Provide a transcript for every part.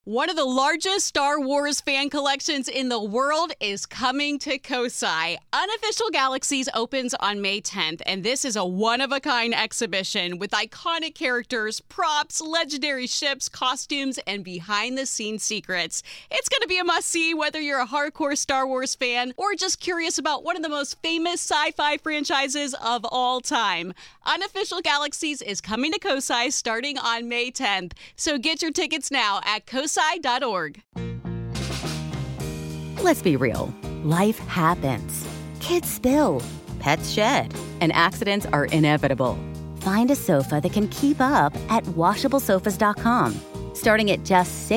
One of the largest Star Wars fan collections in the world is coming to Kosai. Unofficial Galaxies opens on May 10th, and this is a one-of-a-kind exhibition with iconic characters, props, legendary ships, costumes, and behind-the-scenes secrets. It's going to be a must-see whether you're a hardcore Star Wars fan or just curious about one of the most famous sci-fi franchises of all time. Unofficial Galaxies is coming to Kosai starting on May 10th, so get your tickets now at kosai.org. Let's be real. Life happens. Kids spill. Pets shed. And accidents are inevitable. Find a sofa that can keep up at washablesofas.com. Starting at just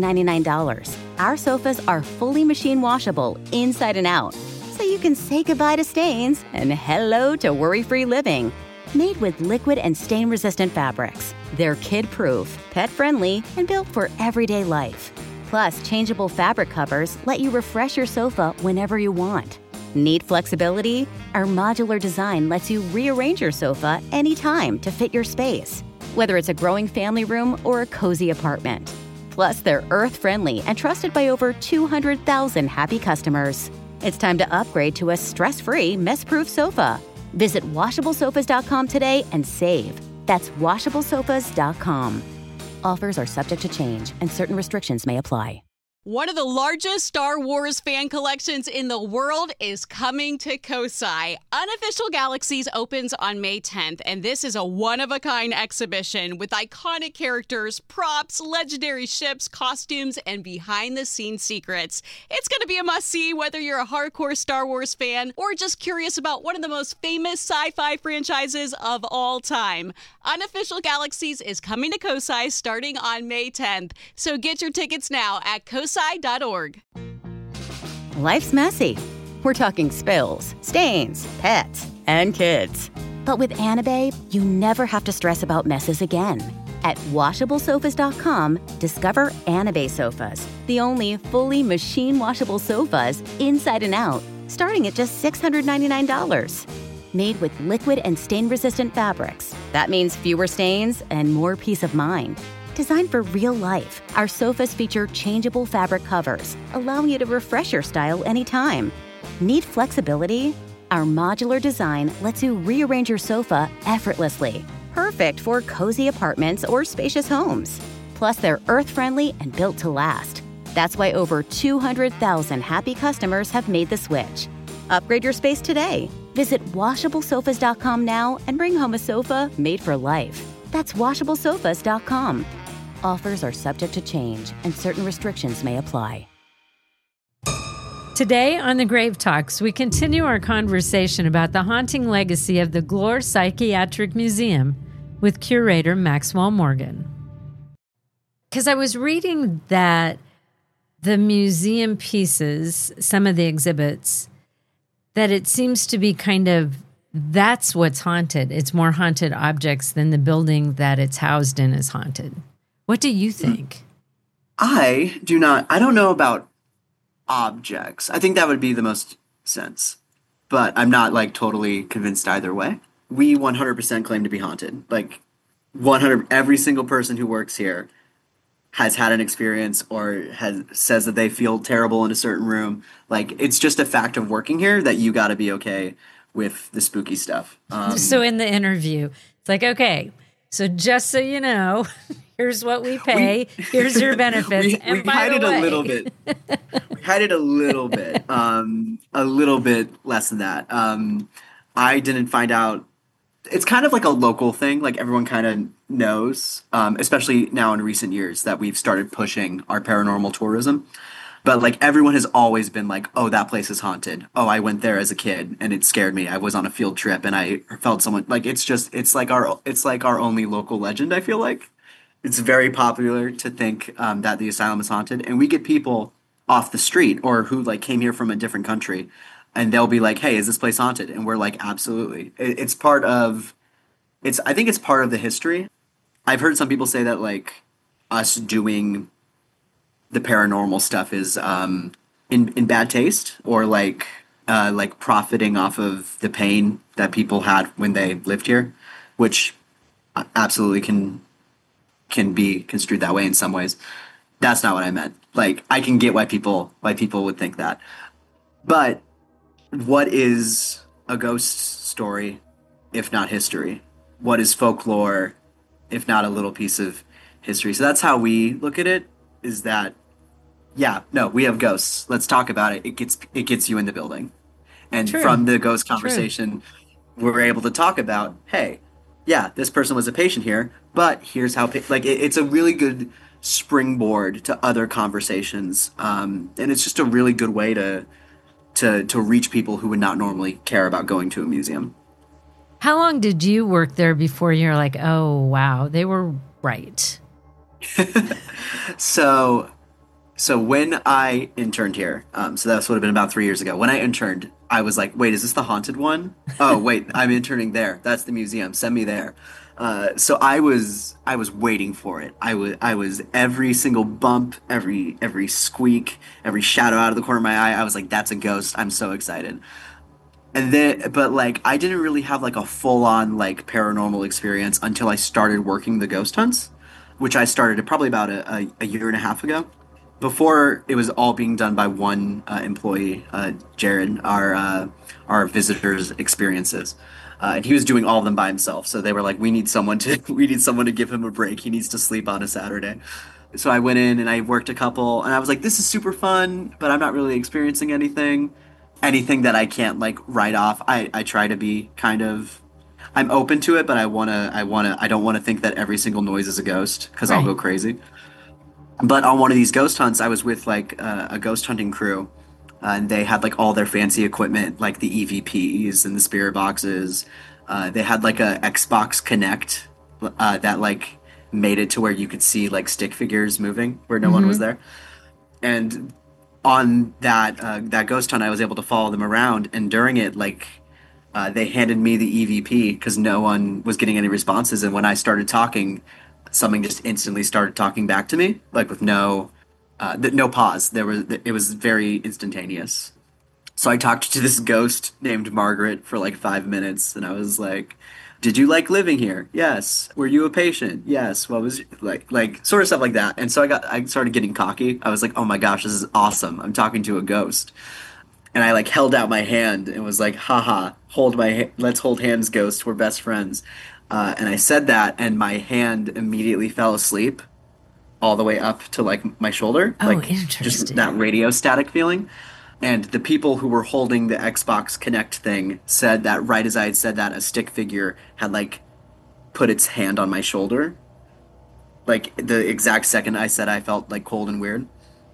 $699, our sofas are fully machine washable inside and out, so you can say goodbye to stains and hello to worry-free living. Made with liquid and stain-resistant fabrics, they're kid-proof, pet-friendly, and built for everyday life. Plus, changeable fabric covers let you refresh your sofa whenever you want. Need flexibility? Our modular design lets you rearrange your sofa anytime to fit your space, whether it's a growing family room or a cozy apartment. Plus, they're earth-friendly and trusted by over 200,000 happy customers. It's time to upgrade to a stress-free, mess-proof sofa. Visit washablesofas.com today and save. That's washablesofas.com. Offers are subject to change and certain restrictions may apply. One of the largest Star Wars fan collections in the world is coming to Kosai. Unofficial Galaxies opens on May 10th, and this is a one-of-a-kind exhibition with iconic characters, props, legendary ships, costumes, and behind-the-scenes secrets. It's going to be a must-see whether you're a hardcore Star Wars fan or just curious about one of the most famous sci-fi franchises of all time. Unofficial Galaxies is coming to Kosai starting on May 10th, so get your tickets now at kosai.org. Life's messy. We're talking spills, stains, pets, and kids. But with Anabe, you never have to stress about messes again. At washablesofas.com, discover Anabe sofas, the only fully machine washable sofas inside and out, starting at just $699. Made with liquid and stain-resistant fabrics. That means fewer stains and more peace of mind. Designed for real life, our sofas feature changeable fabric covers, allowing you to refresh your style anytime. Need flexibility? Our modular design lets you rearrange your sofa effortlessly. Perfect for cozy apartments or spacious homes. Plus, they're earth-friendly and built to last. That's why over 200,000 happy customers have made the switch. Upgrade your space today. Visit washablesofas.com now and bring home a sofa made for life. That's washablesofas.com. Offers are subject to change and certain restrictions may apply. Today on The Grave Talks, we continue our conversation about the haunting legacy of the Glore Psychiatric Museum with curator Maxwell Morgan. Because I was reading that the museum pieces, some of the exhibits, that it seems to be kind of, that's what's haunted. It's more haunted objects than the building that it's housed in is haunted. What do you think? I don't know about objects. I think that would be the most sense. But I'm not totally convinced either way. We 100% claim to be haunted. 100, every single person who works here has had an experience or says that they feel terrible in a certain room. It's just a fact of working here that you got to be okay with the spooky stuff. So in the interview, it's okay, so just so you know, here's what we pay. Here's your benefits. We hide it a little bit. We hide it a little bit. A little bit less than that. I didn't find out. It's kind of like a local thing. Everyone kind of knows, especially now in recent years that we've started pushing our paranormal tourism. But everyone has always been oh, that place is haunted. Oh, I went there as a kid and it scared me. I was on a field trip and I felt someone it's like our only local legend. I feel like it's very popular to think that the asylum is haunted, and we get people off the street or who came here from a different country. And they'll be hey, is this place haunted? And we're absolutely. It's part of. I think it's part of the history. I've heard some people say that us doing the paranormal stuff is in bad taste, or profiting off of the pain that people had when they lived here, which absolutely can be construed that way in some ways. That's not what I meant. Like, I can get why people would think that. But what is a ghost story if not history? What is folklore if not a little piece of history? So that's how we look at it, is that yeah, no, we have ghosts. Let's talk about it. It gets you in the building. And True. from the ghost True. conversation, we're able to talk about, hey, yeah, this person was a patient here, but here's how, it's a really good springboard to other conversations. And it's just a really good way to reach people who would not normally care about going to a museum. How long did you work there before you're like, oh, wow, they were right? So when I interned here, so that would have been about 3 years ago. When I interned, I was like, wait, is this the haunted one? Oh, wait, I'm interning there. That's the museum. Send me there. So I was waiting for it. I was every single bump, every squeak, every shadow out of the corner of my eye. I was like, that's a ghost. I'm so excited. And then, but like, I didn't really have like a full on like paranormal experience until I started working the ghost hunts, which I started probably about a year and a half ago. Before it was all being done by one employee, Jared, our visitors' experiences, and he was doing all of them by himself. So they were like, we need someone to give him a break. He needs to sleep on a Saturday. So I went in and I worked a couple, and I was like, this is super fun, but I'm not really experiencing anything that I can't like write off. I try to be kind of, I'm open to it, but I don't want to think that every single noise is a ghost, because I'll go crazy. But on one of these ghost hunts, I was with like a ghost hunting crew, and they had like all their fancy equipment, like the EVPs and the spirit boxes. They had like a Xbox Connect that like made it to where you could see like stick figures moving where no one was there. And on that ghost hunt, I was able to follow them around, and during it, like they handed me the EVP because no one was getting any responses, and when I started talking, something just instantly started talking back to me, like with no pause. It was very instantaneous. So I talked to this ghost named Margaret for like 5 minutes, and I was like, "Did you like living here? Yes. Were you a patient? Yes. What was like sort of stuff like that." And so I started getting cocky. I was like, "Oh my gosh, this is awesome! I'm talking to a ghost." And I like held out my hand and was like, "Haha, let's hold hands, ghost. We're best friends." And I said that, and my hand immediately fell asleep, all the way up to like my shoulder, like just that radio static feeling. And the people who were holding the Xbox Connect thing said that right as I had said that, a stick figure had like put its hand on my shoulder. Like the exact second I said, I felt like cold and weird.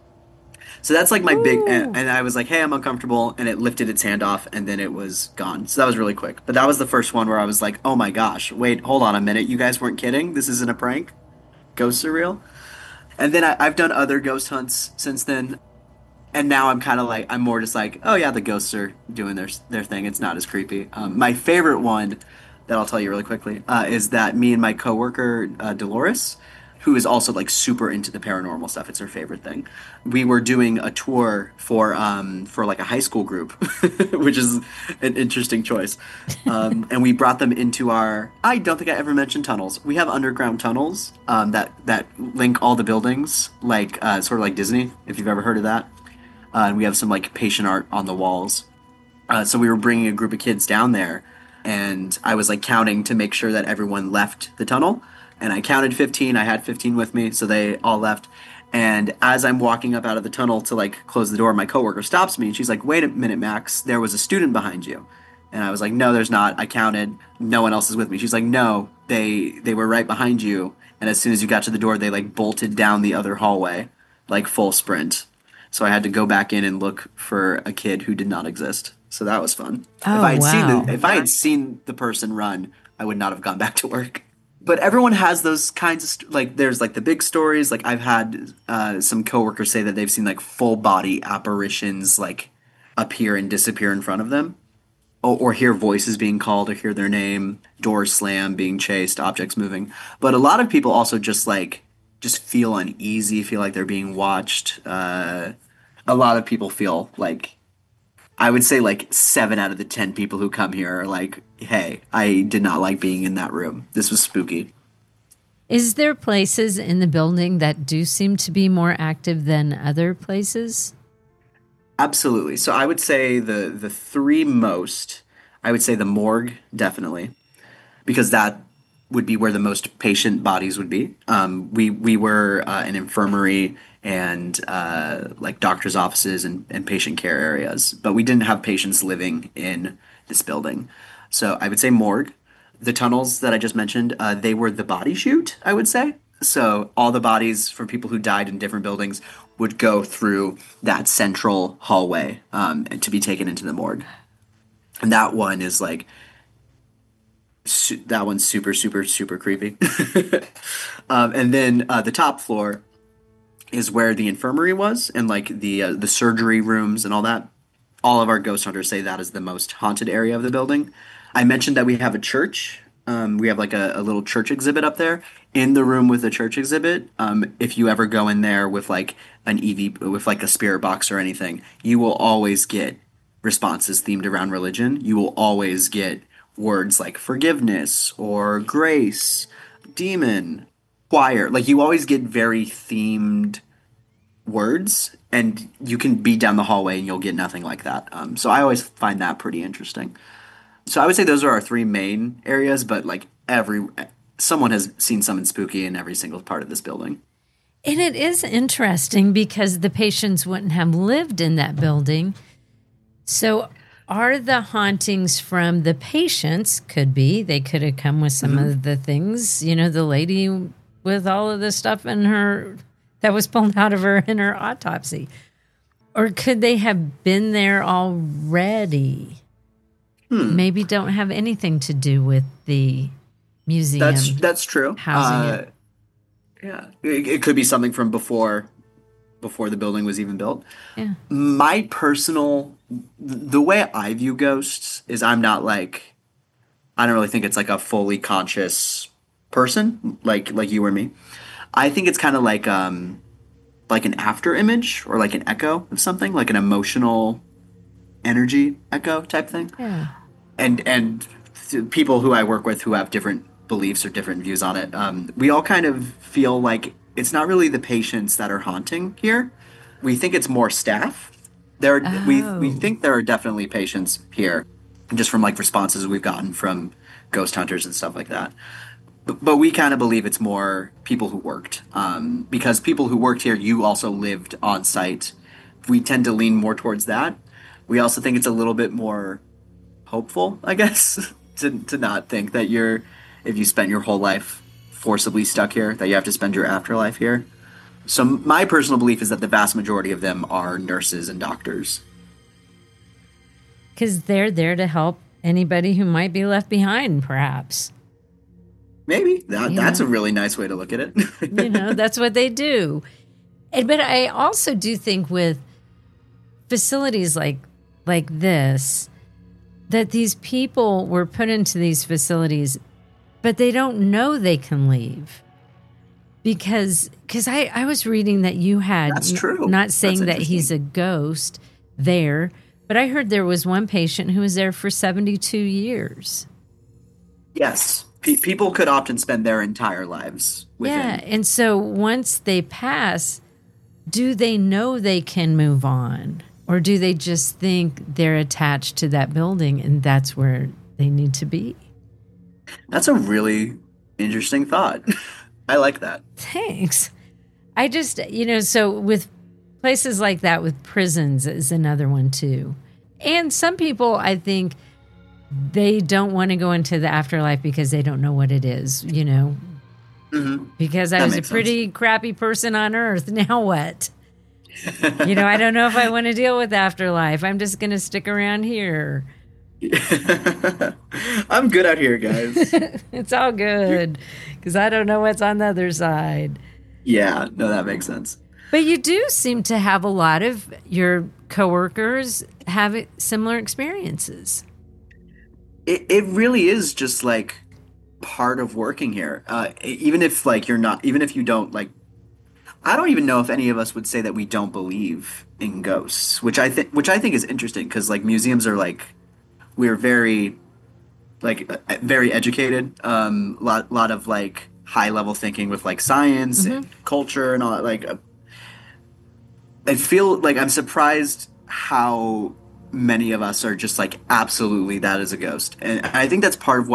So that's like my big, and I was like, hey, I'm uncomfortable, and it lifted its hand off, and then it was gone. So that was really quick. But that was the first one where I was like, oh my gosh, wait, hold on a minute. You guys weren't kidding? This isn't a prank? Ghosts are real? And then I've done other ghost hunts since then. And now I'm kind of like, I'm more just like, oh yeah, the ghosts are doing their thing. It's not as creepy. My favorite one that I'll tell you really quickly is that me and my coworker, Dolores, who is also like super into the paranormal stuff. It's her favorite thing. We were doing a tour for like a high school group, which is an interesting choice. And we brought them into I don't think I ever mentioned tunnels. We have underground tunnels that link all the buildings, like sort of like Disney, if you've ever heard of that. And we have some like patient art on the walls. So we were bringing a group of kids down there, and I was like counting to make sure that everyone left the tunnel. And I counted 15. I had 15 with me, so they all left. And as I'm walking up out of the tunnel to like close the door, my coworker stops me, and she's like, "Wait a minute, Max. There was a student behind you." And I was like, "No, there's not. I counted. No one else is with me." She's like, "No, they were right behind you. And as soon as you got to the door, they like bolted down the other hallway, like full sprint." So I had to go back in and look for a kid who did not exist. So that was fun. Oh, if I had seen the person run, I would not have gone back to work. But everyone has those kinds of like. There's like the big stories. Like I've had some coworkers say that they've seen like full body apparitions like appear and disappear in front of them, or hear voices being called, or hear their name, doors slam, being chased, objects moving. But a lot of people also just feel uneasy, feel like they're being watched. A lot of people feel like, I would say like 7 out of the 10 people who come here are like, hey, I did not like being in that room. This was spooky. Is there places in the building that do seem to be more active than other places? Absolutely. So I would say the three most, I would say the morgue, definitely, because that would be where the most patient bodies would be. We were an infirmary and like doctors' offices and patient care areas, but we didn't have patients living in this building. So I would say morgue. The tunnels that I just mentioned, they were the body chute, I would say. So all the bodies for people who died in different buildings would go through that central hallway and to be taken into the morgue. And that one is like that one's super, super, super creepy. And then the top floor is where the infirmary was, and like the surgery rooms and all that. All of our ghost hunters say that is the most haunted area of the building. I mentioned that we have a church. We have like a little church exhibit up there. In the room with the church exhibit, if you ever go in there with like an EV, with like a spirit box or anything, you will always get responses themed around religion. You will always get words like forgiveness or grace, demon, choir. Like you always get very themed words, and you can be down the hallway and you'll get nothing like that. So I always find that pretty interesting. So I would say those are our three main areas, but like someone has seen something spooky in every single part of this building. And it is interesting because the patients wouldn't have lived in that building. So are the hauntings from the patients? Could be. They could have come with some of the things, the lady with all of the stuff in her that was pulled out of her in her autopsy. Or could they have been there already? Maybe don't have anything to do with the museum. That's true. Housing it. Yeah, it could be something from before the building was even built. Yeah. My personal, the way I view ghosts is I don't really think it's like a fully conscious person like you or me. I think it's kind of like an after image or like an echo of something, like an emotional energy echo type thing. Yeah. And people who I work with who have different beliefs or different views on it, we all kind of feel like it's not really the patients that are haunting here. We think it's more staff. We think there are definitely patients here, just from like responses we've gotten from ghost hunters and stuff like that. But we kind of believe it's more people who worked, because people who worked here, you also lived on site. We tend to lean more towards that. We also think it's a little bit more hopeful, I guess, to not think that if you spent your whole life forcibly stuck here, that you have to spend your afterlife here. So my personal belief is that the vast majority of them are nurses and doctors. Because they're there to help anybody who might be left behind, perhaps. Maybe. That's a really nice way to look at it. That's what they do. But I also do think with facilities like this, that these people were put into these facilities, but they don't know they can leave. Because I was reading that you had, that's true. Not saying that he's a ghost there, but I heard there was one patient who was there for 72 years. Yes. People could often spend their entire lives within. Yeah, and so once they pass, do they know they can move on? Or do they just think they're attached to that building and that's where they need to be? That's a really interesting thought. I like that. Thanks. I just, so with places like that, with prisons is another one too. And some people, I think, they don't want to go into the afterlife because they don't know what it is, Mm-hmm. Because I was a pretty crappy person on earth. Now what? I don't know if I want to deal with afterlife. I'm just going to stick around here. I'm good out here, guys. It's all good because I don't know what's on the other side. Yeah, no, that makes sense. But you do seem to have a lot of your coworkers have similar experiences. It really is just like part of working here. Even if you don't like, I don't even know if any of us would say that we don't believe in ghosts, which I think is interesting because like museums are like, we're very, like very educated. Lot of like high level thinking with like science and culture and all that. Like, I feel like I'm surprised how many of us are just like absolutely that is a ghost, and I think that's part of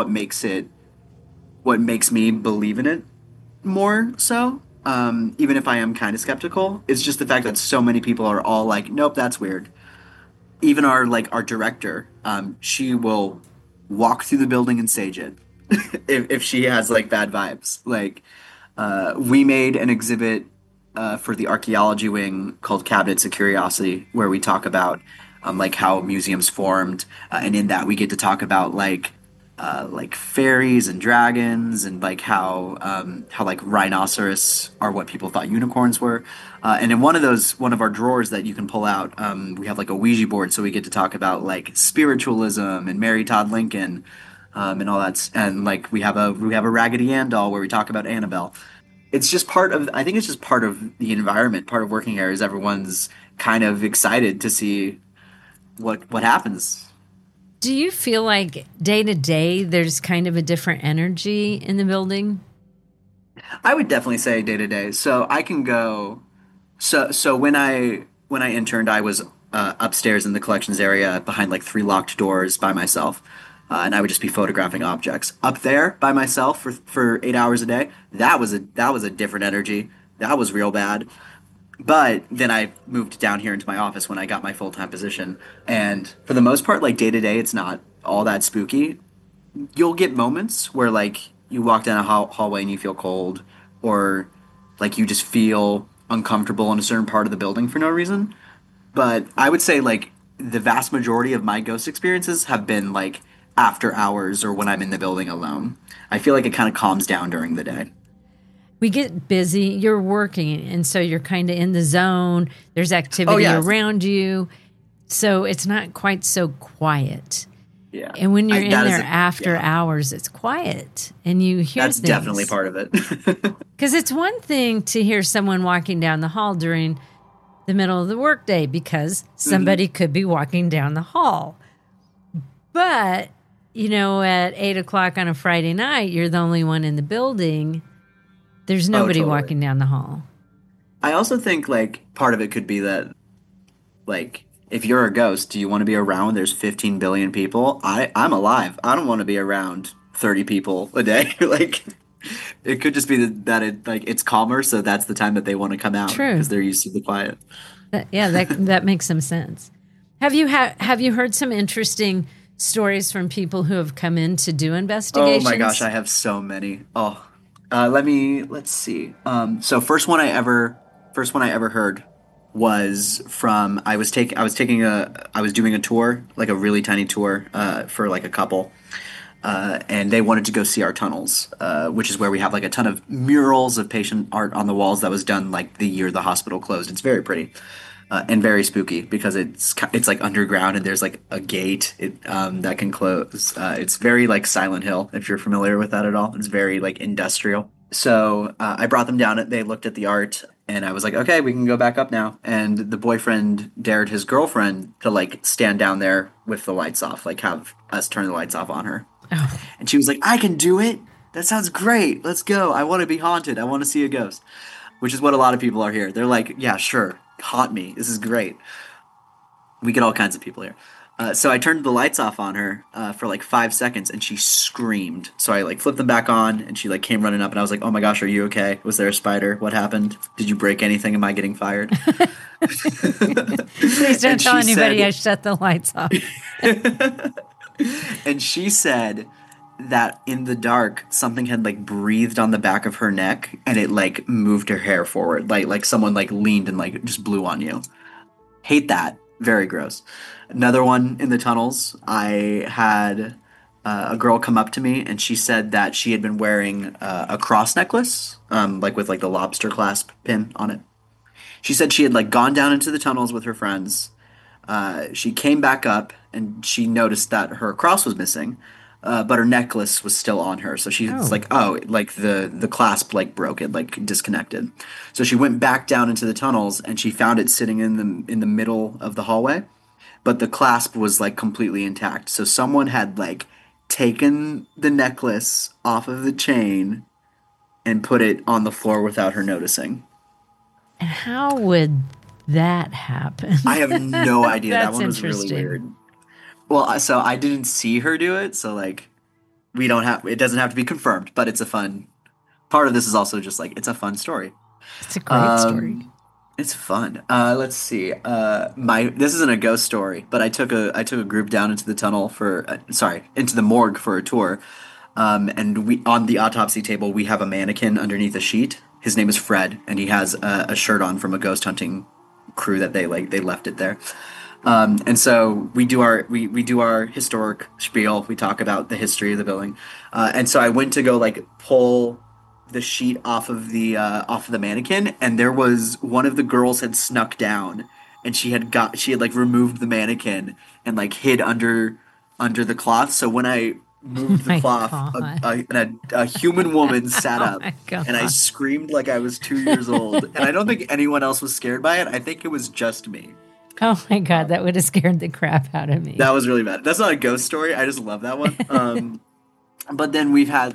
what makes me believe in it more so. Even if I am kind of skeptical, it's just the fact that so many people are all like, "Nope, that's weird." Even our director, she will walk through the building and sage it if she has like bad vibes. Like, we made an exhibit for the archaeology wing called Cabinets of Curiosity, where we talk about like how museums formed, and in that we get to talk about like fairies and dragons, and like how like rhinoceros are what people thought unicorns were. And in one of our drawers that you can pull out, we have like a Ouija board, so we get to talk about like spiritualism and Mary Todd Lincoln, and all that. And like we have a Raggedy Ann doll where we talk about Annabelle. It's just part of, I think it's just part of the environment, part of working here is everyone's kind of excited to see what happens. Do you feel like day to day there's kind of a different energy in the building? I would definitely say day to day. So I can go. So when I interned, I was upstairs in the collections area behind like 3 locked doors by myself, and I would just be photographing objects up there by myself for 8 hours a day. That was a different energy. That was real bad. But then I moved down here into my office when I got my full-time position. And for the most part, like day to day, it's not all that spooky. You'll get moments where like you walk down a hallway and you feel cold, or like you just feel uncomfortable in a certain part of the building for no reason. But I would say like the vast majority of my ghost experiences have been like after hours or when I'm in the building alone. I feel like it kind of calms down during the day. We get busy, you're working, and so you're kind of in the zone. There's activity around you. So it's not quite so quiet. Yeah. And when you're in there after hours, it's quiet and you hear That's things. definitely part of it. Because it's one thing to hear someone walking down the hall during the middle of the workday because somebody could be walking down the hall. But, you know, at 8 o'clock on a Friday night, you're the only one in the building. There's nobody walking down the hall. I also think like part of it could be that like if you're a ghost, do you want to be around there's 15 billion people? I'm alive. I don't want to be around 30 people a day. Like it could just be that it's calmer, so that's the time that they want to come out because they're used to the quiet. That makes some sense. Have you heard some interesting stories from people who have come in to do investigations? Oh my gosh, I have so many. Let's see. So first one I ever heard was from I was doing a tour, like a really tiny tour, for like a couple, and they wanted to go see our tunnels, which is where we have like a ton of murals of patient art on the walls that was done like the year the hospital closed. It's very pretty. And very spooky because it's like underground and there's like a gate that can close. It's very like Silent Hill, if you're familiar with that at all. It's very like industrial. So I brought them down. They looked at the art and I was like, okay, we can go back up now. And the boyfriend dared his girlfriend to like stand down there with the lights off, like have us turn the lights off on her. Oh. And she was like, I can do it. That sounds great. Let's go. I want to be haunted. I want to see a ghost, which is what a lot of people are here. They're like, yeah, sure. Haunt me. This is great. We get all kinds of people here. So I turned the lights off on her for like 5 seconds and she screamed. So I like flipped them back on and she like came running up and I was like, oh my gosh, are you okay? Was there a spider? What happened? Did you break anything? Am I getting fired? Please don't tell anybody I shut the lights off. And she said that in the dark something had like breathed on the back of her neck and it like moved her hair forward, like someone like leaned and like just blew on you. Hate that. Very gross. Another one in the tunnels, I had a girl come up to me and she said that she had been wearing a cross necklace, like with like the lobster clasp pin on it. She said she had like gone down into the tunnels with her friends. She came back up and she noticed that her cross was missing. But her necklace was still on her, so she's like, like the clasp like broke it, like disconnected. So she went back down into the tunnels and she found it sitting in the middle of the hallway, but the clasp was like completely intact. So someone had like taken the necklace off of the chain and put it on the floor without her noticing. And how would that happen? I have no idea. That That's one was really interesting. weird. Well, so I didn't see her do it, so like it doesn't have to be confirmed, but it's a fun part of this is also just like it's a fun story. It's a great story. It's fun. Let's see. This isn't a ghost story, but I took a group down into the tunnel into the morgue for a tour. And we on the autopsy table we have a mannequin underneath a sheet. His name is Fred, and he has a shirt on from a ghost hunting crew that they left it there. And so we do our historic spiel. We talk about the history of the building. And so I went to go like pull the sheet off of the mannequin, and there was one of the girls had snuck down, and she had like removed the mannequin and like hid under the cloth. So when I moved the cloth, a human woman sat up, and I screamed like I was 2 years old. And I don't think anyone else was scared by it. I think it was just me. Oh my God, that would have scared the crap out of me. That was really bad. That's not a ghost story. I just love that one. But then we've had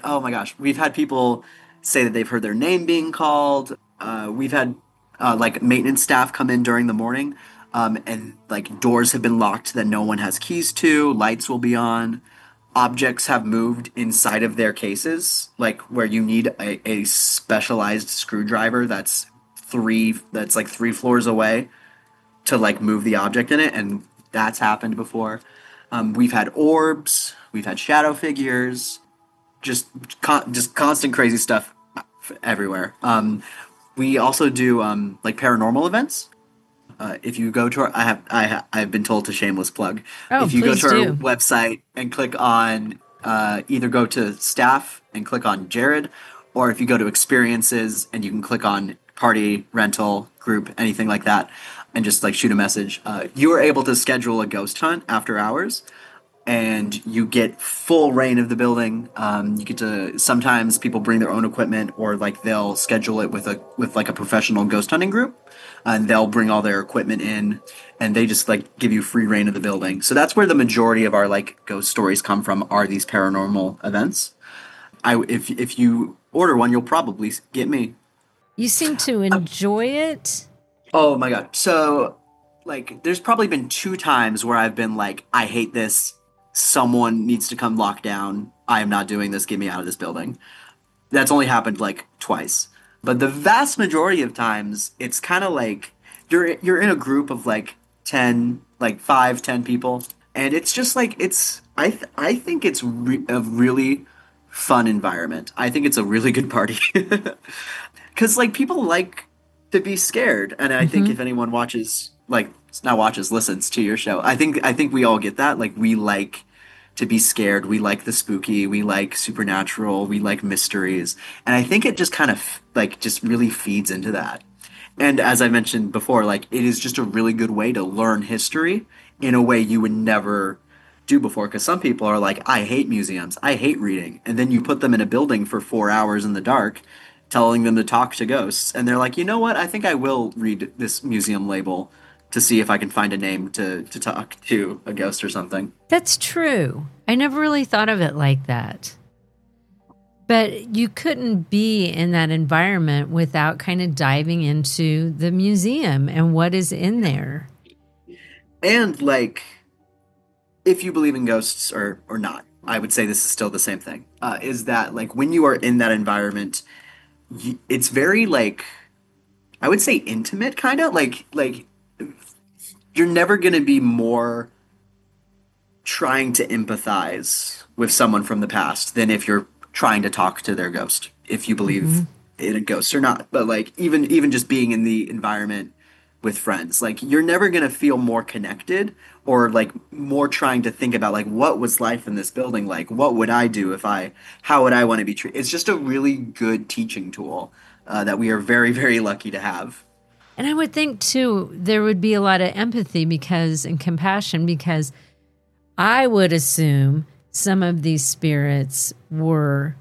people say that they've heard their name being called. We've had like maintenance staff come in during the morning, and like doors have been locked that no one has keys to. Lights will be on. Objects have moved inside of their cases, like where you need a specialized screwdriver that's like 3 floors away to like move the object in it, and that's happened before. We've had orbs, we've had shadow figures, just constant crazy stuff everywhere. We also do like paranormal events. If you go to I've been told to shameless plug. Oh, if you go to our do. website and click on either go to staff and click on Jared, or if you go to experiences and you can click on party, rental, group, anything like that, and just like shoot a message, you are able to schedule a ghost hunt after hours. And you get full reign of the building. You get to sometimes people bring their own equipment, or like they'll schedule it with like a professional ghost hunting group, and they'll bring all their equipment in, and they just like give you free reign of the building. So that's where the majority of our like ghost stories come from, are these paranormal events. If you order one, you'll probably get me. You seem to enjoy it. Oh my God! So like, there's probably been 2 times where I've been like, I hate this. Someone needs to come lock down. I am not doing this. Get me out of this building. That's only happened like twice. But the vast majority of times, it's kind of like you're in a group of like 10, like 5-10 people, and it's just like I think it's a really fun environment. I think it's a really good party because like people like to be scared, and I think if anyone listens to your show, I think we all get that. Like, we like to be scared. We like the spooky. We like supernatural. We like mysteries. And I think it just kind of like just really feeds into that. And as I mentioned before, like, it is just a really good way to learn history in a way you would never do before. Because some people are like, I hate museums. I hate reading. And then you put them in a building for 4 hours in the dark, telling them to talk to ghosts. And they're like, you know what? I think I will read this museum label to see if I can find a name to talk to a ghost or something. That's true. I never really thought of it like that. But you couldn't be in that environment without kind of diving into the museum and what is in there. And like, if you believe in ghosts or not, I would say this is still the same thing, is that like when you are in that environment, it's very like, I would say intimate, kind of like you're never going to be more trying to empathize with someone from the past than if you're trying to talk to their ghost, if you believe in a ghost or not. But like, even just being in the environment with friends, like, you're never going to feel more connected or like more trying to think about like, what was life in this building like? What would I do how would I want to be treated? It's just a really good teaching tool that we are very, very lucky to have. And I would think, too, there would be a lot of empathy and compassion, because I would assume some of these spirits were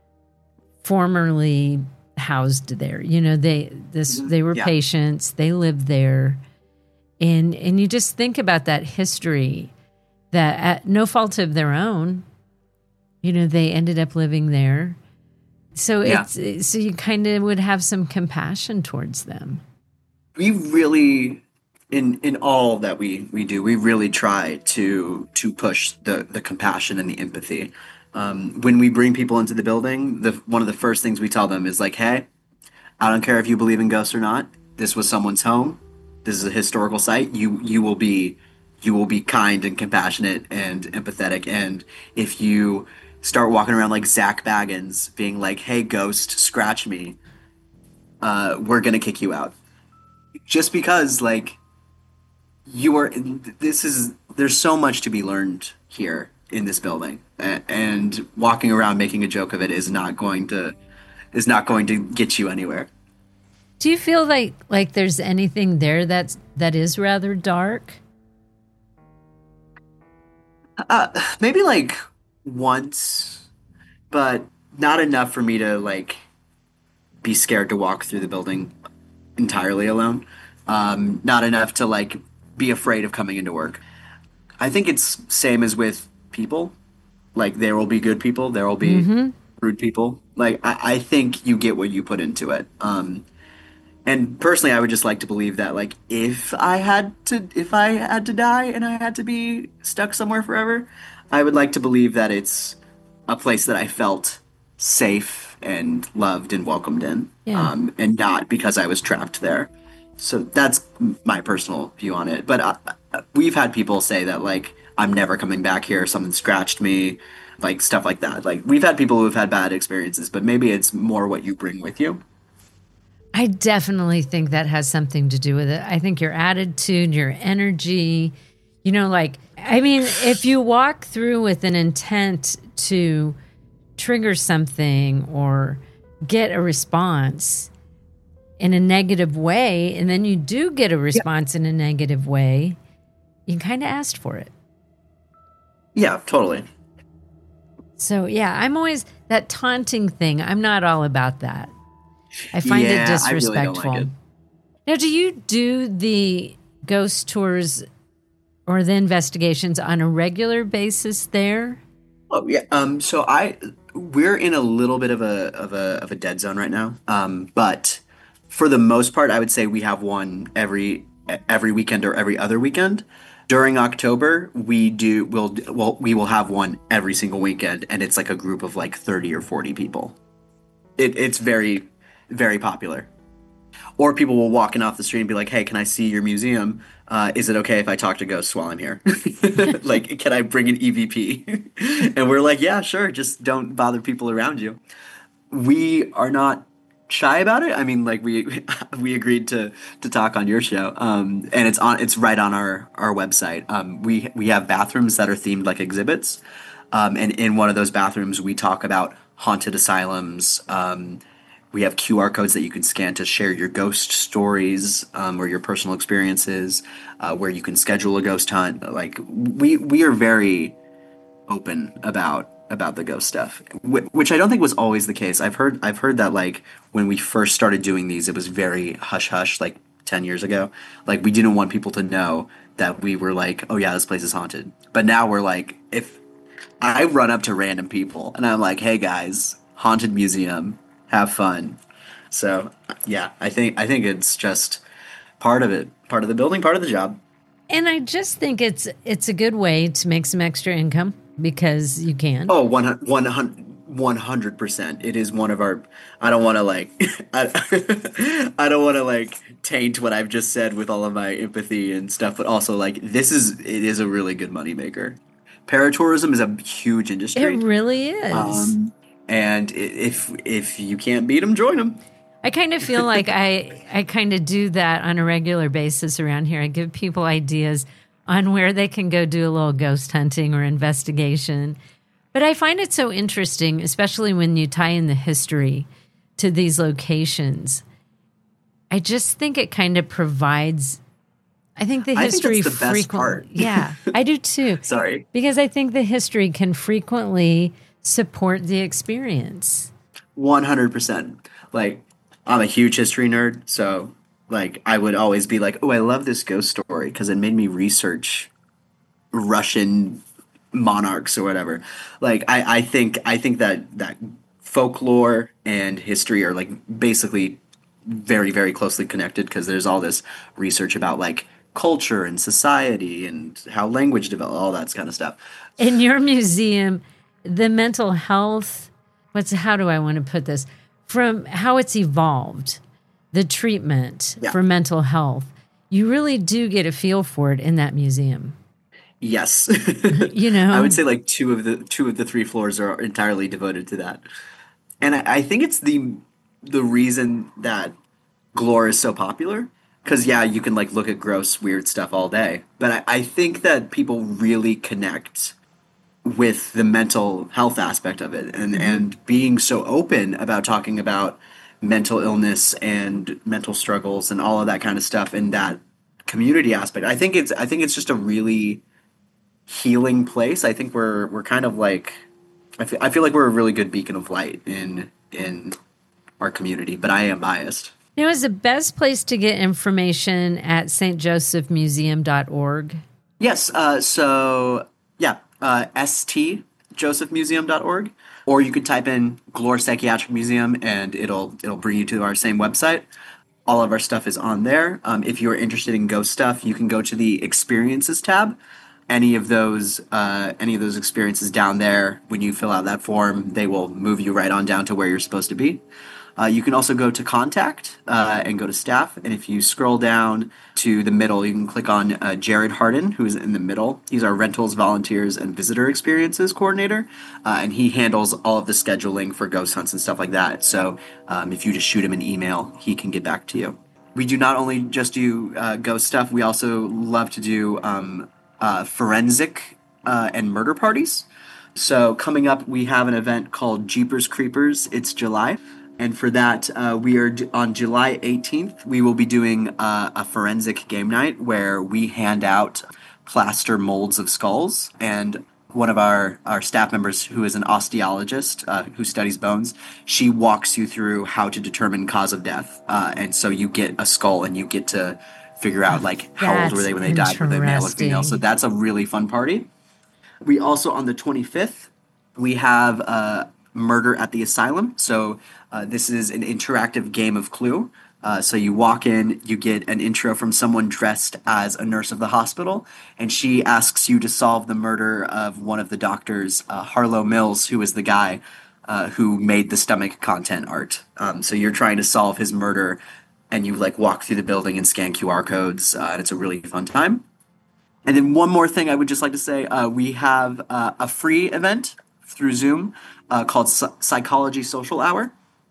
formerly housed there. You know, they were patients. They lived there. And you just think about that history, that at no fault of their own, you know, they ended up living there. So Yeah. so you kind of would have some compassion towards them. We really, in all that we do, we really try to push the compassion and the empathy. When we bring people into the building, one of the first things we tell them is like, hey, I don't care if you believe in ghosts or not. This was someone's home. This is a historical site. You will be kind and compassionate and empathetic. And if you start walking around like Zach Baggins, being like, "Hey, ghost, scratch me," we're gonna kick you out. Just because, like, you are. There's so much to be learned here in this building, and walking around making a joke of it is not going to get you anywhere. Do you feel like there's anything there that is rather dark? Maybe like once, but not enough for me to like be scared to walk through the building entirely alone. Not enough to like be afraid of coming into work. I think it's same as with people. Like there will be good people, there will be rude people. Like I think you get what you put into it. And personally, I would just like to believe that, like, if I had to die and I had to be stuck somewhere forever, I would like to believe that it's a place that I felt safe and loved and welcomed in, Yeah. and not because I was trapped there. So that's my personal view on it. But we've had people say that, like, I'm never coming back here. Someone scratched me, like stuff like that. Like we've had people who have had bad experiences, but maybe it's more what you bring with you. I definitely think that has something to do with it. I think your attitude, your energy, like, I mean, if you walk through with an intent to trigger something or get a response in a negative way, and then you do get a response in a negative way, you kind of asked for it. Yeah, totally. So, yeah, I'm always that taunting thing. I'm not all about that. I find it disrespectful. I really don't like it. Now, do you do the ghost tours or the investigations on a regular basis there? Oh yeah. We're in a little bit of a dead zone right now. But for the most part, I would say we have one every weekend or every other weekend. During October, we will have one every single weekend, and it's like a group of like 30 or 40 people. It's very, very popular. Or people will walk in off the street and be like, "Hey, can I see your museum? Is it okay if I talk to ghosts while I'm here? Like, can I bring an EVP?" And we're like, "Yeah, sure. Just don't bother people around you." We are not shy about it. I mean, like we agreed to talk on your show, and it's right on our website. We have bathrooms that are themed like exhibits, and in one of those bathrooms we talk about haunted asylums. We have QR codes that you can scan to share your ghost stories, or your personal experiences, where you can schedule a ghost hunt. Like we are very open about the ghost stuff, which I don't think was always the case. I've heard that like when we first started doing these, it was very hush hush, like 10 years ago. Like we didn't want people to know that we were like, "Oh yeah, this place is haunted." But now we're like, if I run up to random people and I'm like, "Hey guys, haunted museum. Have fun." So yeah, I think it's just part of it, part of the building, part of the job. And I just think it's a good way to make some extra income because you can. Oh, 100%. It is one of our. I don't want to like. I don't want to like taint what I've just said with all of my empathy and stuff, but also like it is a really good moneymaker. Paratourism is a huge industry. It really is. And if you can't beat them, join them. I kind of feel like I kind of do that on a regular basis around here. I give people ideas on where they can go do a little ghost hunting or investigation. But I find it so interesting, especially when you tie in the history to these locations. I just think it kind of provides. I think the history that's the best part. Yeah, I do too. Sorry. Because I think the history can frequently support the experience. 100%. Like, I'm a huge history nerd, so like I would always be like, "Oh, I love this ghost story" because it made me research Russian monarchs or whatever. Like I think that folklore and history are like basically very, very closely connected because there's all this research about like culture and society and how language develops, all that kind of stuff. In your museum, the mental health, how do I want to put this? From how it's evolved, the treatment for mental health, you really do get a feel for it in that museum. Yes. I would say like two of the three floors are entirely devoted to that. And I think it's the reason that Glore is so popular. Because, you can like look at gross, weird stuff all day. But I think that people really connect with the mental health aspect of it and being so open about talking about mental illness and mental struggles and all of that kind of stuff in that community aspect. I think it's just a really healing place. I think we're kind of like I feel like we're a really good beacon of light in our community, but I am biased. Is the best place to get information at stjosephmuseum.org? Yes. stjosephmuseum.org, or you could type in Glore Psychiatric Museum and it'll bring you to our same website. All of our stuff is on there. If you're interested in ghost stuff, you can go to the Experiences tab. Any of those experiences down there, when you fill out that form, they will move you right on down to where you're supposed to be. You can also go to Contact and go to Staff. And if you scroll down to the middle, you can click on Jared Harden, who's in the middle. He's our Rentals, Volunteers, and Visitor Experiences Coordinator. And he handles all of the scheduling for ghost hunts and stuff like that. So if you just shoot him an email, he can get back to you. We do not only just do ghost stuff, we also love to do forensic and murder parties. So coming up, we have an event called Jeepers Creepers. It's July. And for that, we are on July 18th, we will be doing a forensic game night where we hand out plaster molds of skulls. And one of our staff members, who is an osteologist who studies bones, she walks you through how to determine cause of death. And so you get a skull and you get to figure out like how old were they when they died, were they male or female. So that's a really fun party. We also, on the 25th, we have Murder at the Asylum. So this is an interactive game of Clue. So you walk in, you get an intro from someone dressed as a nurse of the hospital, and she asks you to solve the murder of one of the doctors, Harlow Mills, who is the guy who made the stomach content art. So you're trying to solve his murder, and you like walk through the building and scan QR codes, and it's a really fun time. And then one more thing I would just like to say, we have a free event through Zoom called Psychology Social Hour.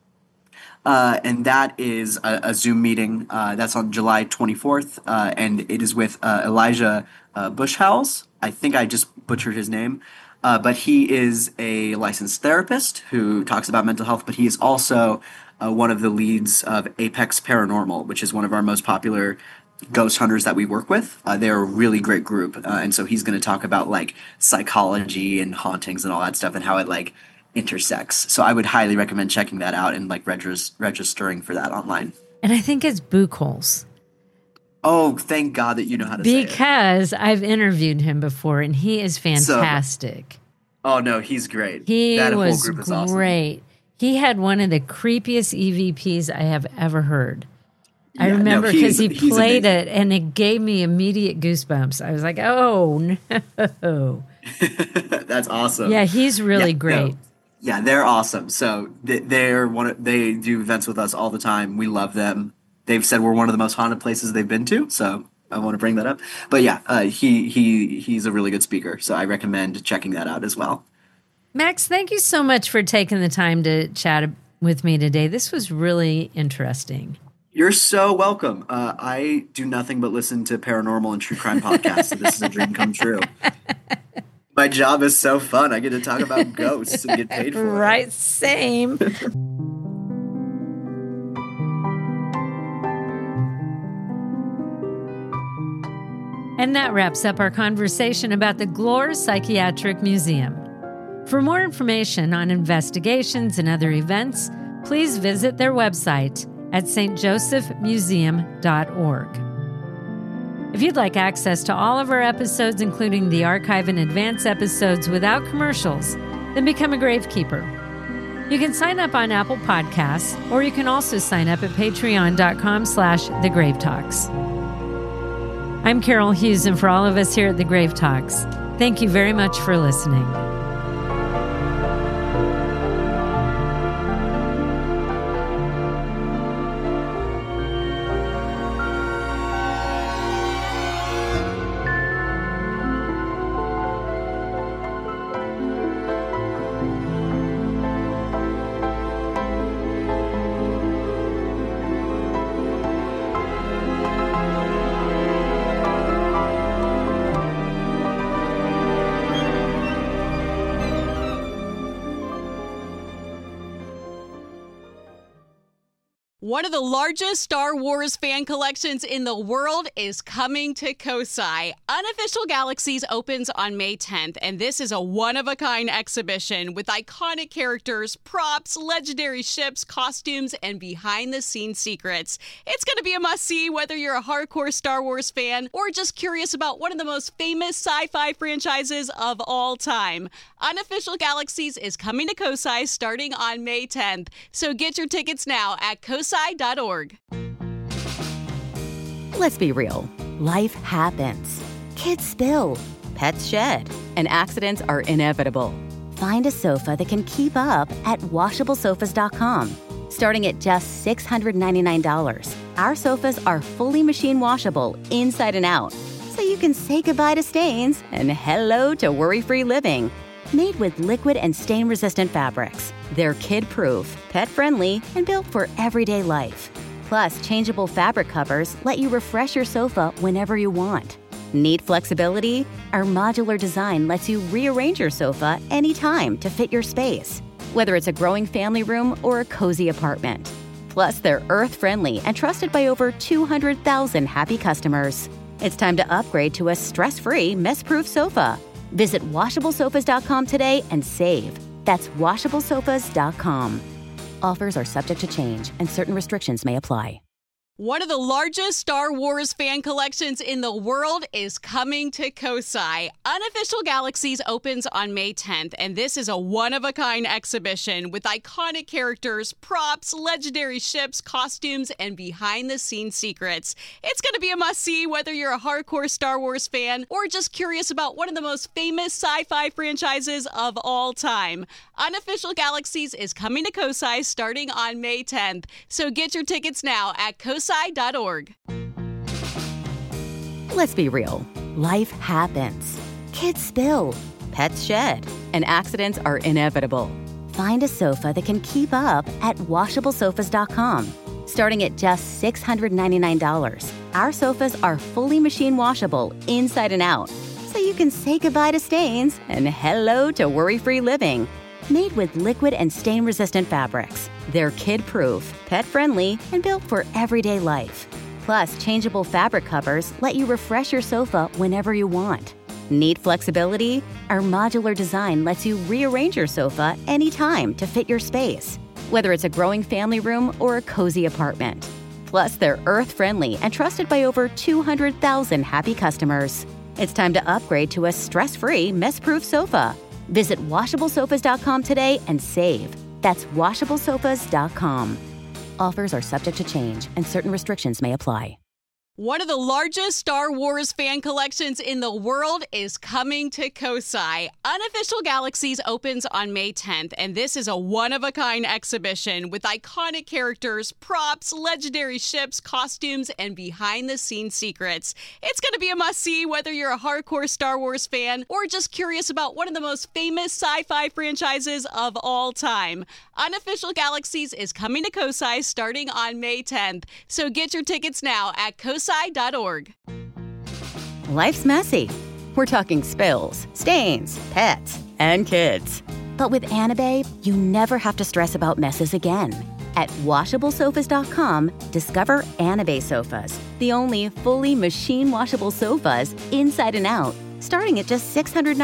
And that is a Zoom meeting that's on July 24th, and it is with Elijah Bushhowes. I think I just butchered his name, but he is a licensed therapist who talks about mental health, but he is also one of the leads of Apex Paranormal, which is one of our most popular ghost hunters that we work with. They're a really great group, and so he's going to talk about like psychology and hauntings and all that stuff and how it like intersects. So I would highly recommend checking that out and like registering for that online. And I think it's Buchholz. Oh, thank God that you know how to say it. Because I've interviewed him before and he is fantastic. Oh no, he's great. That was whole group is great. Awesome. He had one of the creepiest EVPs I have ever heard. I remember because he played it and it gave me immediate goosebumps. I was like, oh no. That's awesome. Yeah, he's really great. No. Yeah, they're awesome. So they do events with us all the time. We love them. They've said we're one of the most haunted places they've been to, so I want to bring that up. But yeah, he's a really good speaker, so I recommend checking that out as well. Max, thank you so much for taking the time to chat with me today. This was really interesting. You're so welcome. I do nothing but listen to paranormal and true crime podcasts, so this is a dream come true. My job is so fun. I get to talk about ghosts and get paid for it. Right, same. And that wraps up our conversation about the Glore Psychiatric Museum. For more information on investigations and other events, please visit their website at stjosephmuseum.org. If you'd like access to all of our episodes, including the archive and advance episodes without commercials, then become a gravekeeper. You can sign up on Apple Podcasts, or you can also sign up at patreon.com/thegravetalks. I'm Carol Hughes, and for all of us here at The Grave Talks, thank you very much for listening. One of the largest Star Wars fan collections in the world is coming to Kosai. Unofficial Galaxies opens on May 10th, and this is a one-of-a-kind exhibition with iconic characters, props, legendary ships, costumes, and behind-the-scenes secrets. It's going to be a must-see whether you're a hardcore Star Wars fan or just curious about one of the most famous sci-fi franchises of all time. Unofficial Galaxies is coming to Kosai starting on May 10th, so get your tickets now at kosai.org. Let's be real. Life happens. Kids spill. Pets shed. And accidents are inevitable. Find a sofa that can keep up at washablesofas.com. Starting at just $699, our sofas are fully machine washable inside and out, so you can say goodbye to stains and hello to worry-free living. Made with liquid and stain-resistant fabrics, they're kid-proof, pet-friendly, and built for everyday life. Plus, changeable fabric covers let you refresh your sofa whenever you want. Need flexibility? Our modular design lets you rearrange your sofa anytime to fit your space, whether it's a growing family room or a cozy apartment. Plus, they're earth-friendly and trusted by over 200,000 happy customers. It's time to upgrade to a stress-free, mess-proof sofa. Visit washablesofas.com today and save. That's washablesofas.com. Offers are subject to change, and certain restrictions may apply. One of the largest Star Wars fan collections in the world is coming to Kosai. Unofficial Galaxies opens on May 10th, and this is a one-of-a-kind exhibition with iconic characters, props, legendary ships, costumes, and behind-the-scenes secrets. It's going to be a must-see whether you're a hardcore Star Wars fan or just curious about one of the most famous sci-fi franchises of all time. Unofficial Galaxies is coming to Kosai starting on May 10th, so get your tickets now at kosai.org. Let's be real. Life happens. Kids spill. Pets shed. And accidents are inevitable. Find a sofa that can keep up at washablesofas.com. Starting at just $699, our sofas are fully machine washable inside and out, so you can say goodbye to stains and hello to worry-free living. Made with liquid and stain-resistant fabrics, they're kid-proof, pet-friendly, and built for everyday life. Plus, changeable fabric covers let you refresh your sofa whenever you want. Need flexibility? Our modular design lets you rearrange your sofa anytime to fit your space, whether it's a growing family room or a cozy apartment. Plus, they're earth-friendly and trusted by over 200,000 happy customers. It's time to upgrade to a stress-free, mess-proof sofa. Visit washablesofas.com today and save. That's washablesofas.com. Offers are subject to change, and certain restrictions may apply. One of the largest Star Wars fan collections in the world is coming to Kosai. Unofficial Galaxies opens on May 10th, and this is a one-of-a-kind exhibition with iconic characters, props, legendary ships, costumes, and behind-the-scenes secrets. It's going to be a must-see whether you're a hardcore Star Wars fan or just curious about one of the most famous sci-fi franchises of all time. Unofficial Galaxies is coming to Kosai starting on May 10th, so get your tickets now at kosai.org. Life's messy. We're talking spills, stains, pets, and kids. But with Anabae, you never have to stress about messes again. At washablesofas.com, discover Anabae sofas, the only fully machine washable sofas inside and out, starting at just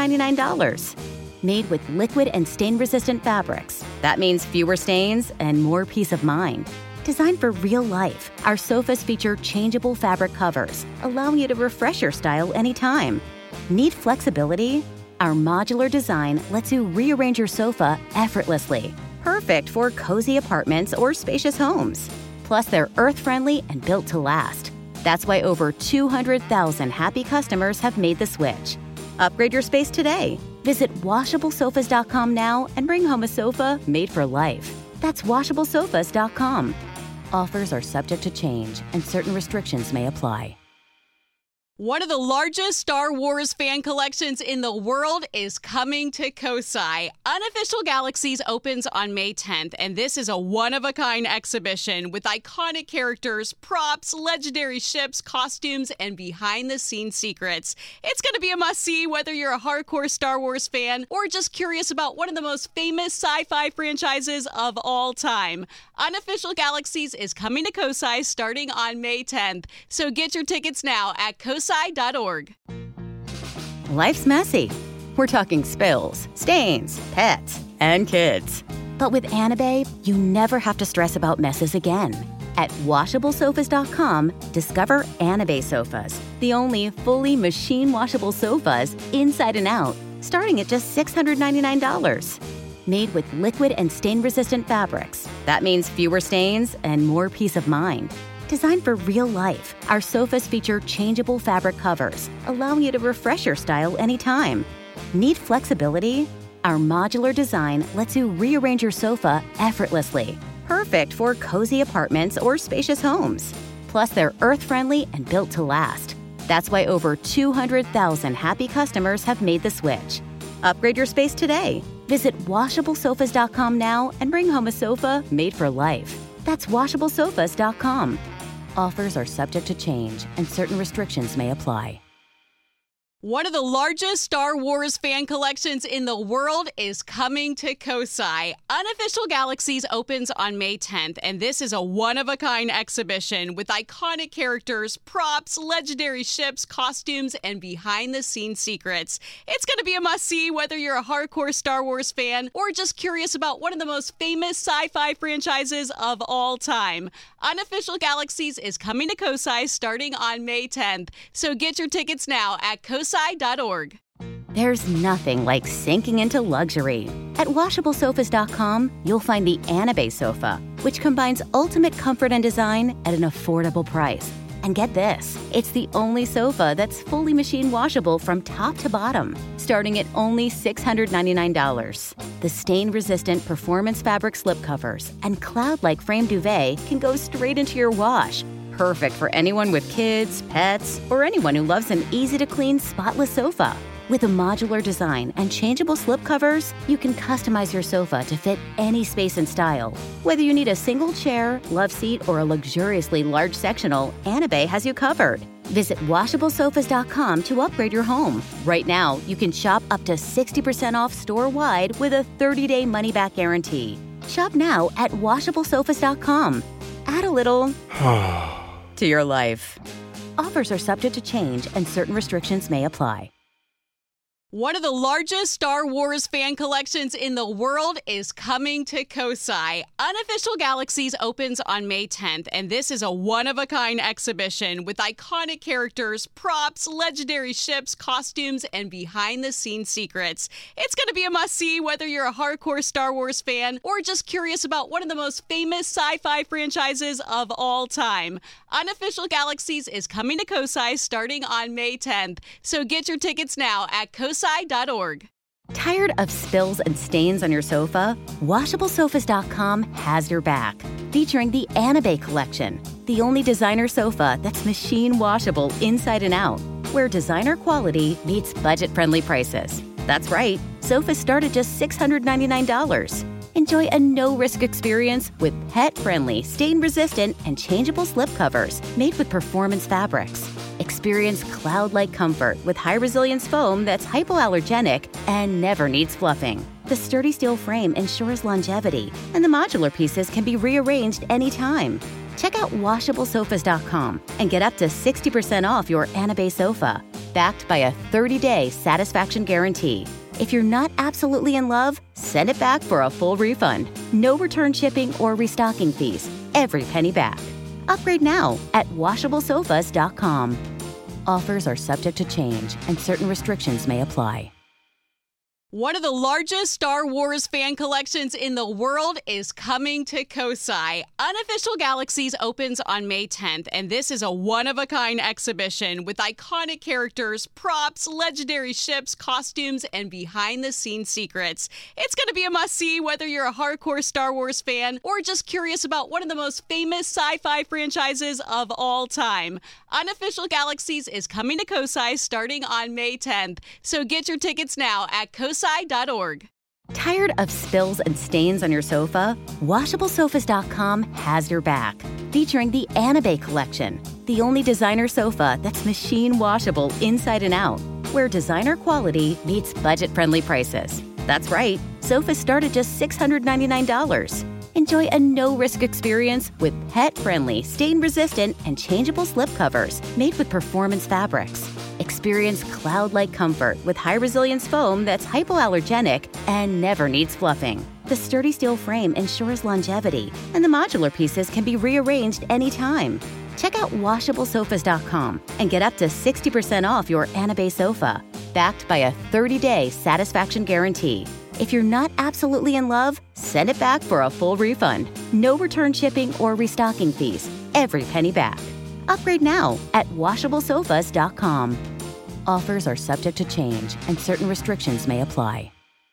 $699. Made with liquid and stain-resistant fabrics. That means fewer stains and more peace of mind. Designed for real life, our sofas feature changeable fabric covers, allowing you to refresh your style anytime. Need flexibility? Our modular design lets you rearrange your sofa effortlessly. perfect for cozy apartments or spacious homes. Plus, they're earth-friendly and built to last. That's why over 200,000 happy customers have made the switch. Upgrade your space today. Visit WashableSofas.com now and bring home a sofa made for life. That's WashableSofas.com. Offers are subject to change, and certain restrictions may apply. One of the largest Star Wars fan collections in the world is coming to Kosai. Unofficial Galaxies opens on May 10th, and this is a one-of-a-kind exhibition with iconic characters, props, legendary ships, costumes, and behind-the-scenes secrets. It's going to be a must-see whether you're a hardcore Star Wars fan or just curious about one of the most famous sci-fi franchises of all time. Unofficial Galaxies is coming to Kosai starting on May 10th, so get your tickets now at kosai.org. Life's messy. We're talking spills, stains, pets, and kids. But with Anabae, you never have to stress about messes again. At WashableSofas.com, discover Anabae sofas, the only fully machine-washable sofas inside and out, starting at just $699. Made with liquid and stain-resistant fabrics. That means fewer stains and more peace of mind. Designed for real life, our sofas feature changeable fabric covers, allowing you to refresh your style anytime. Need flexibility? Our modular design lets you rearrange your sofa effortlessly. Perfect for cozy apartments or spacious homes. Plus, they're earth-friendly and built to last. That's why over 200,000 happy customers have made the switch. Upgrade your space today. Visit WashableSofas.com now and bring home a sofa made for life. That's WashableSofas.com. Offers are subject to change, and certain restrictions may apply. One of the largest Star Wars fan collections in the world is coming to Kosai. Unofficial Galaxies opens on May 10th, and this is a one-of-a-kind exhibition with iconic characters, props, legendary ships, costumes, and behind-the-scenes secrets. It's going to be a must-see whether you're a hardcore Star Wars fan or just curious about one of the most famous sci-fi franchises of all time. Unofficial Galaxies is coming to Kosai starting on May 10th, so get your tickets now at kosai.org. There's nothing like sinking into luxury. At WashableSofas.com, you'll find the Anabae sofa, which combines ultimate comfort and design at an affordable price. And get this, it's the only sofa that's fully machine washable from top to bottom, starting at only $699. The stain-resistant performance fabric slipcovers and cloud-like frame duvet can go straight into your wash. Perfect for anyone with kids, pets, or anyone who loves an easy-to-clean, spotless sofa. With a modular design and changeable slipcovers, you can customize your sofa to fit any space and style. Whether you need a single chair, love seat, or a luxuriously large sectional, Anabae has you covered. Visit WashableSofas.com to upgrade your home. Right now, you can shop up to 60% off store-wide with a 30-day money-back guarantee. Shop now at WashableSofas.com. Add a little to your life. Offers are subject to change, and certain restrictions may apply. One of the largest Star Wars fan collections in the world is coming to Kosai. Unofficial Galaxies opens on May 10th, and this is a one-of-a-kind exhibition with iconic characters, props, legendary ships, costumes, and behind-the-scenes secrets. It's going to be a must-see whether you're a hardcore Star Wars fan or just curious about one of the most famous sci-fi franchises of all time. Unofficial Galaxies is coming to Kosai starting on May 10th, so get your tickets now at kosai.org. Tired of spills and stains on your sofa? WashableSofas.com has your back. Featuring the Anabae collection, the only designer sofa that's machine washable inside and out, where designer quality meets budget-friendly prices. That's right, sofas start at just $699. Enjoy a no-risk experience with pet-friendly, stain-resistant, and changeable slipcovers made with performance fabrics. Experience cloud-like comfort with high-resilience foam that's hypoallergenic and never needs fluffing. The sturdy steel frame ensures longevity, and the modular pieces can be rearranged anytime. Check out WashableSofas.com and get up to 60% off your Anabae sofa, backed by a 30-day satisfaction guarantee. If you're not absolutely in love, send it back for a full refund. No return shipping or restocking fees. Every penny back. Upgrade now at WashableSofas.com. Offers are subject to change, and certain restrictions may apply. One of the largest Star Wars fan collections in the world is coming to Kosai. Unofficial Galaxies opens on May 10th, and this is a one-of-a-kind exhibition with iconic characters, props, legendary ships, costumes, and behind-the-scenes secrets. It's going to be a must-see whether you're a hardcore Star Wars fan or just curious about one of the most famous sci-fi franchises of all time. Unofficial Galaxies is coming to Kosai starting on May 10th, so get your tickets now at kosai.org. Tired of spills and stains on your sofa? WashableSofas.com has your back. Featuring the Anabei collection, the only designer sofa that's machine washable inside and out, where designer quality meets budget-friendly prices. That's right, sofas start at just $699. Enjoy a no-risk experience with pet-friendly, stain-resistant, and changeable slipcovers made with performance fabrics. Experience cloud-like comfort with high-resilience foam that's hypoallergenic and never needs fluffing. The sturdy steel frame ensures longevity, and the modular pieces can be rearranged anytime. Check out WashableSofas.com and get up to 60% off your Anabei sofa, backed by a 30-day satisfaction guarantee. If you're not absolutely in love, send it back for a full refund. No return shipping or restocking fees. Every penny back. Upgrade now at WashableSofas.com. Offers are subject to change, and certain restrictions may apply.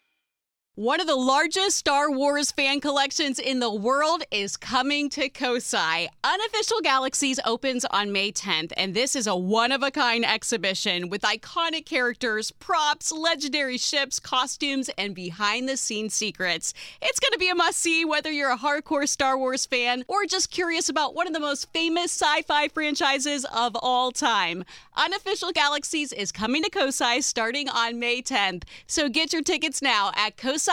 One of the largest Star Wars fan collections in the world is coming to Kosai. Unofficial Galaxies opens on May 10th, and this is a one-of-a-kind exhibition with iconic characters, props, legendary ships, costumes, and behind-the-scenes secrets. It's going to be a must-see whether you're a hardcore Star Wars fan or just curious about one of the most famous sci-fi franchises of all time. Unofficial Galaxies is coming to Kosai starting on May 10th, so get your tickets now at kosai.org.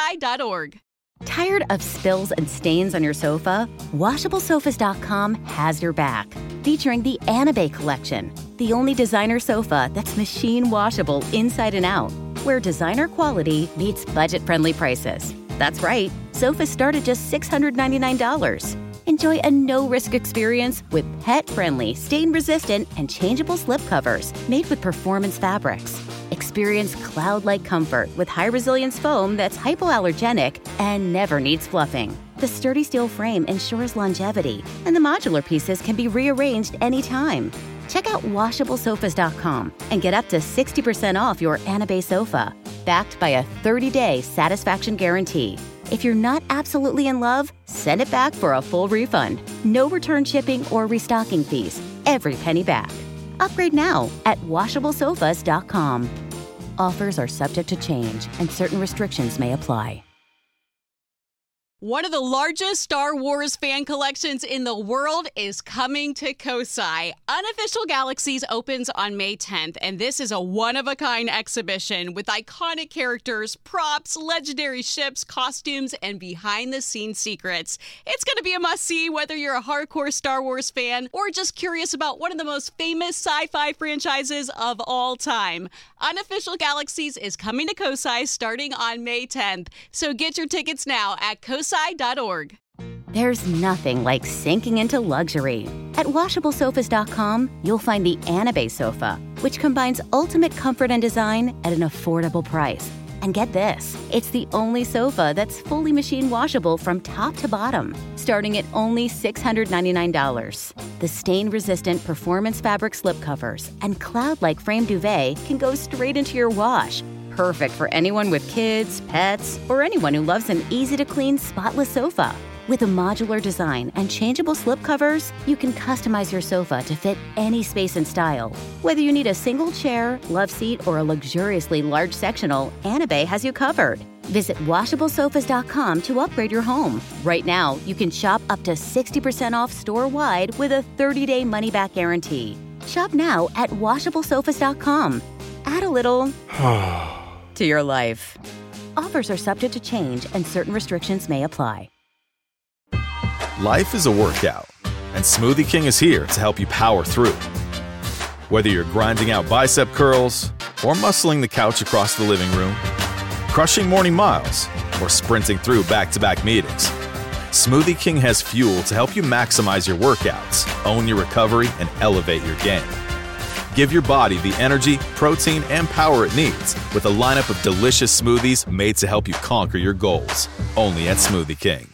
Tired of spills and stains on your sofa? WashableSofas.com has your back. Featuring the Anabei collection, the only designer sofa that's machine washable inside and out, where designer quality meets budget-friendly prices. That's right, sofas start at just $699. Enjoy a no-risk experience with pet-friendly, stain-resistant, and changeable slipcovers made with performance fabrics. Experience cloud-like comfort with high-resilience foam that's hypoallergenic and never needs fluffing. The sturdy steel frame ensures longevity, and the modular pieces can be rearranged anytime. Check out WashableSofas.com and get up to 60% off your Anabei sofa, backed by a 30-day satisfaction guarantee. If you're not absolutely in love, send it back for a full refund. No return shipping or restocking fees. Every penny back. Upgrade now at WashableSofas.com. Offers are subject to change, and certain restrictions may apply. One of the largest Star Wars fan collections in the world is coming to Kosai. Unofficial Galaxies opens on May 10th, and this is a one-of-a-kind exhibition with iconic characters, props, legendary ships, costumes, and behind-the-scenes secrets. It's going to be a must-see whether you're a hardcore Star Wars fan or just curious about one of the most famous sci-fi franchises of all time. Unofficial Galaxies is coming to Kosai starting on May 10th, so get your tickets now at kosai.org. There's nothing like sinking into luxury. At WashableSofas.com, you'll find the Anabei sofa, which combines ultimate comfort and design at an affordable price. And get this, it's the only sofa that's fully machine washable from top to bottom, starting at only $699. The stain-resistant performance fabric slipcovers and cloud-like frame duvet can go straight into your wash. Perfect for anyone with kids, pets, or anyone who loves an easy-to-clean, spotless sofa. With a modular design and changeable slipcovers, you can customize your sofa to fit any space and style. Whether you need a single chair, love seat, or a luxuriously large sectional, Anabei has you covered. Visit WashableSofas.com to upgrade your home. Right now, you can shop up to 60% off store-wide with a 30-day money-back guarantee. Shop now at WashableSofas.com. Add a little to your life. Offers are subject to change, and certain restrictions may apply. Life is a workout, and Smoothie King is here to help you power through. Whether you're grinding out bicep curls or muscling the couch across the living room, crushing morning miles, or sprinting through back-to-back meetings, Smoothie King has fuel to help you maximize your workouts, own your recovery, and elevate your game. Give your body the energy, protein, and power it needs with a lineup of delicious smoothies made to help you conquer your goals. Only at Smoothie King.